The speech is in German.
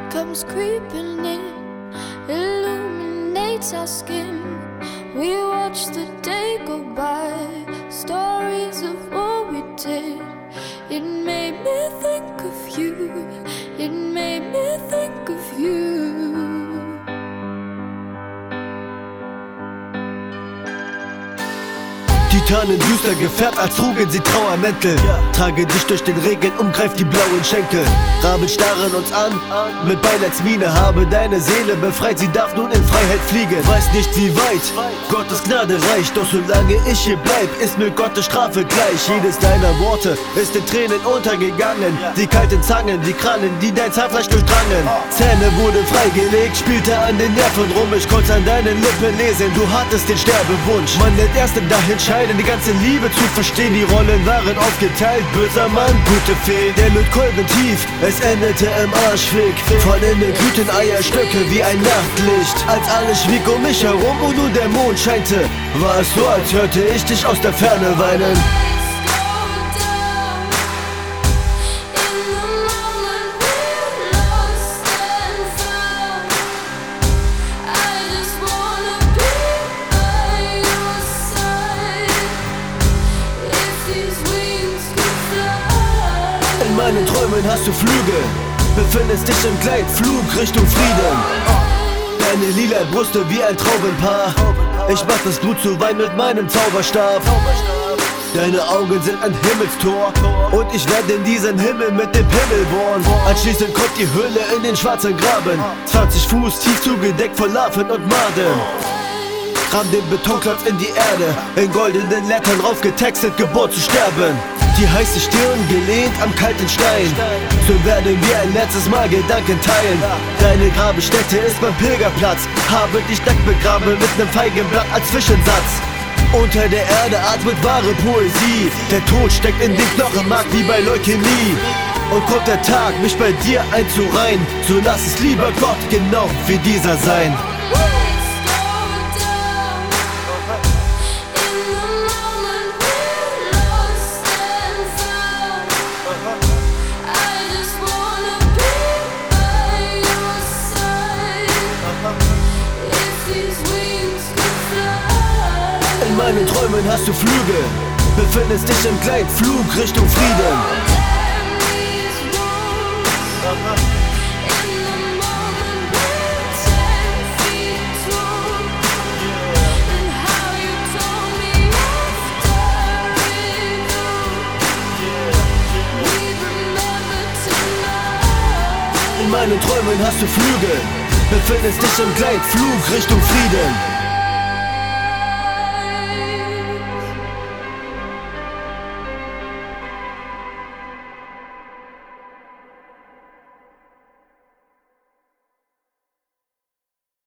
comes creeping in, illuminates our skin. We watch the day go by, stories of what we did. It made me think of you, it made me think of you. Titanen düster gefärbt, als trugen sie Trauermäntel. Trage dich durch den Regen, umgreif die blauen Schenkel. Raben starren uns an, mit Beileidsmiene. Habe deine Seele befreit, sie darf nun in Freiheit fliegen. Weiß nicht wie weit Gottes Gnade reicht, doch solange ich hier bleib, ist mir Gottes Strafe gleich. Jedes deiner Worte ist in Tränen untergegangen. Die kalten Zangen, die Krallen, die dein Zahnfleisch durchdrangen. Zähne wurden freigelegt, spielte an den Nerven rum. Ich konnte an deinen Lippen lesen, du hattest den Sterbewunsch. Man lernt erst im Dahinscheiden die ganze Liebe zu verstehen. Die Rollen waren aufgeteilt, böser Mann, gute Fee. Der Lötkolben tief, es endete im Arschfick. Von innen glühten Eierstöcke wie ein Nachtlicht. Als alles schwieg um mich herum und nur der Mond scheinte, war es so, als hörte ich dich aus der Ferne weinen. In meinen Träumen hast du Flügel, befindest dich im Gleitflug Richtung Frieden. Deine lila Brüste wie ein Traubenpaar. Ich mach das Blut zu Wein mit meinem Zauberstab. Deine Augen sind ein Himmelstor und ich werde in diesen Himmel mit dem Pimmel bohren. Anschließend kommt die Höhle in den schwarzen Graben, 20 Fuß tief zugedeckt von Larven und Maden. Ramm den Betonklotz in die Erde, in goldenen Lettern raufgetextet, geboren zu sterben. Die heiße Stirn gelehnt am kalten Stein, so werden wir ein letztes Mal Gedanken teilen. Deine Grabstätte ist mein Pilgerplatz, habe dich nackt begraben mit nem Feigenblatt als Zwischensatz. Unter der Erde atmet wahre Poesie, der Tod steckt in den Knochenmark wie bei Leukämie. Und kommt der Tag, mich bei dir einzureihen, so lass es lieber Gott genau wie dieser sein. In meinen Träumen hast du Flügel, befindest dich im Gleitflug Richtung Frieden. In meinen Träumen hast du Flügel, befindest dich im Gleitflug Richtung Frieden.